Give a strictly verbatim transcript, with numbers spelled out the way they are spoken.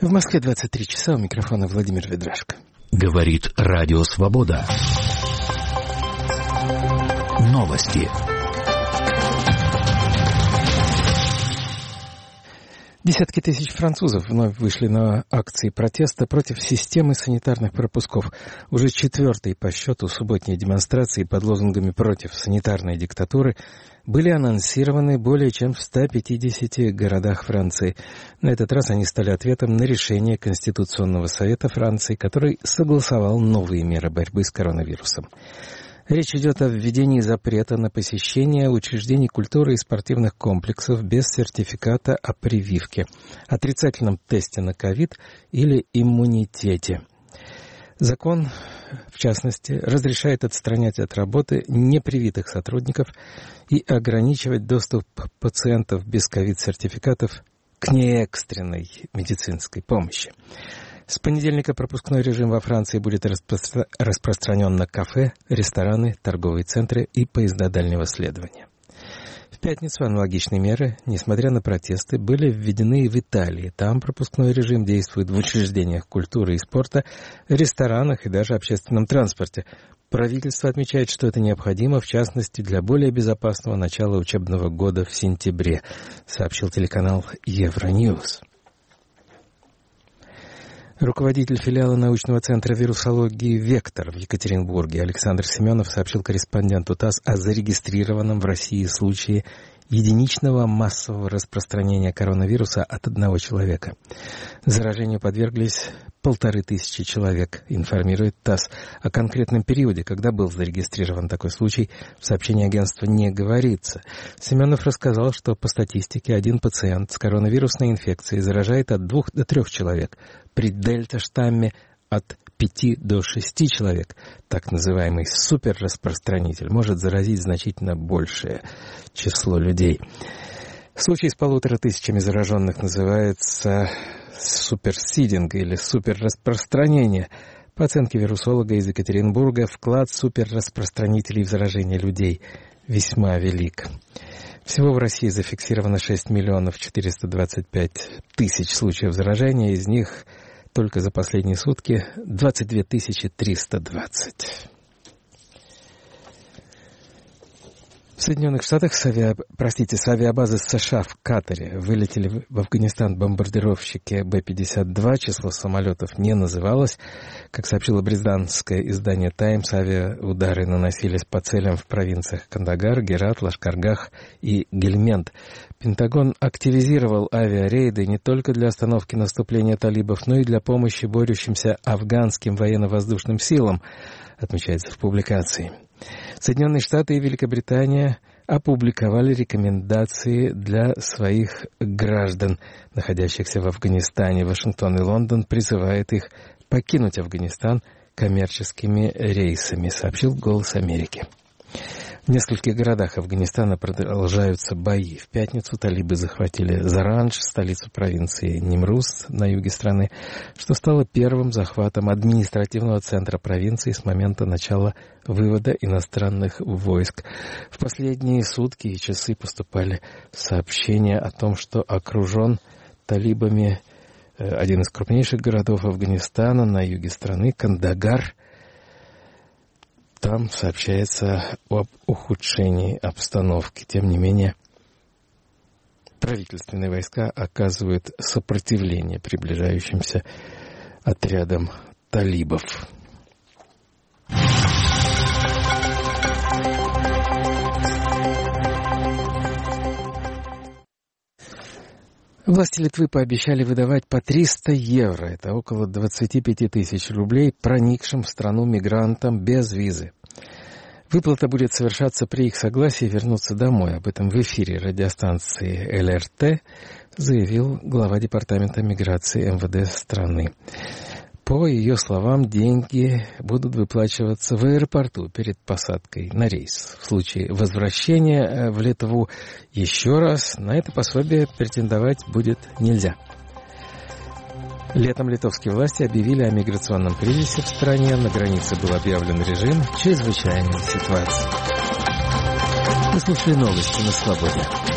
В Москве двадцать три часа, у микрофона Владимир Ведрашко. Говорит Радио Свобода. Новости. Десятки тысяч французов вновь вышли на акции протеста против системы санитарных пропусков. Уже четвертые по счету субботние демонстрации под лозунгами против санитарной диктатуры были анонсированы более чем в ста пятидесяти городах Франции. На этот раз они стали ответом на решение Конституционного совета Франции, который согласовал новые меры борьбы с коронавирусом. Речь идет о введении запрета на посещение учреждений культуры и спортивных комплексов без сертификата о прививке, отрицательном тесте на ковид или иммунитете. Закон, в частности, разрешает отстранять от работы непривитых сотрудников и ограничивать доступ пациентов без ковид-сертификатов к неэкстренной медицинской помощи. С понедельника пропускной режим во Франции будет распро- распространен на кафе, рестораны, торговые центры и поезда дальнего следования. В пятницу аналогичные меры, несмотря на протесты, были введены и в Италии. Там пропускной режим действует в учреждениях культуры и спорта, ресторанах и даже общественном транспорте. Правительство отмечает, что это необходимо, в частности, для более безопасного начала учебного года в сентябре, сообщил телеканал Евроньюз. Руководитель филиала научного центра вирусологии «Вектор» в Екатеринбурге Александр Семенов сообщил корреспонденту ТАСС о зарегистрированном в России случае единичного массового распространения коронавируса от одного человека. Заражению подверглись полторы тысячи человек, информирует ТАСС. О конкретном периоде, когда был зарегистрирован такой случай, в сообщении агентства не говорится. Семенов рассказал, что по статистике один пациент с коронавирусной инфекцией заражает от двух до трех человек. При дельта-штамме от пяти до шести человек. Так называемый суперраспространитель может заразить значительно большее число людей. Случай с полутора тысячами зараженных называется суперсидинг или суперраспространение. По оценке вирусолога из Екатеринбурга, вклад суперраспространителей в заражение людей весьма велик. Всего в России зафиксировано шесть миллионов четыреста двадцать пять тысяч случаев заражения, из них только за последние сутки двадцать две тысячи триста двадцать. В Соединенных Штатах с, авиа... Простите, с авиабазы США в Катаре вылетели в Афганистан бомбардировщики Бэ пятьдесят два. Число самолетов не называлось. Как сообщило британское издание «Таймс», авиаудары наносились по целям в провинциях Кандагар, Герат, Лашкаргах и Гельманд. Пентагон активизировал авиарейды не только для остановки наступления талибов, но и для помощи борющимся афганским военно-воздушным силам, отмечается в публикации. Соединенные Штаты и Великобритания опубликовали рекомендации для своих граждан, находящихся в Афганистане. Вашингтон и Лондон призывают их покинуть Афганистан коммерческими рейсами, сообщил «Голос Америки». В нескольких городах Афганистана продолжаются бои. В пятницу талибы захватили Зарандж, столицу провинции Нимруз на юге страны, что стало первым захватом административного центра провинции с момента начала вывода иностранных войск. В последние сутки и часы поступали сообщения о том, что окружен талибами один из крупнейших городов Афганистана на юге страны, Кандагар. Там сообщается об ухудшении обстановки. Тем не менее, правительственные войска оказывают сопротивление приближающимся отрядам талибов. Власти Литвы пообещали выдавать по триста евро, это около двадцать пять тысяч рублей, проникшим в страну мигрантам без визы. Выплата будет совершаться при их согласии вернуться домой. Об этом в эфире радиостанции Эл Эр Тэ заявил глава департамента миграции Эм Вэ Дэ страны. По ее словам, деньги будут выплачиваться в аэропорту перед посадкой на рейс. В случае возвращения в Литву еще раз на это пособие претендовать будет нельзя. Летом литовские власти объявили о миграционном кризисе в стране. На границе был объявлен режим чрезвычайной ситуации. Вы слушали новости на Свободе.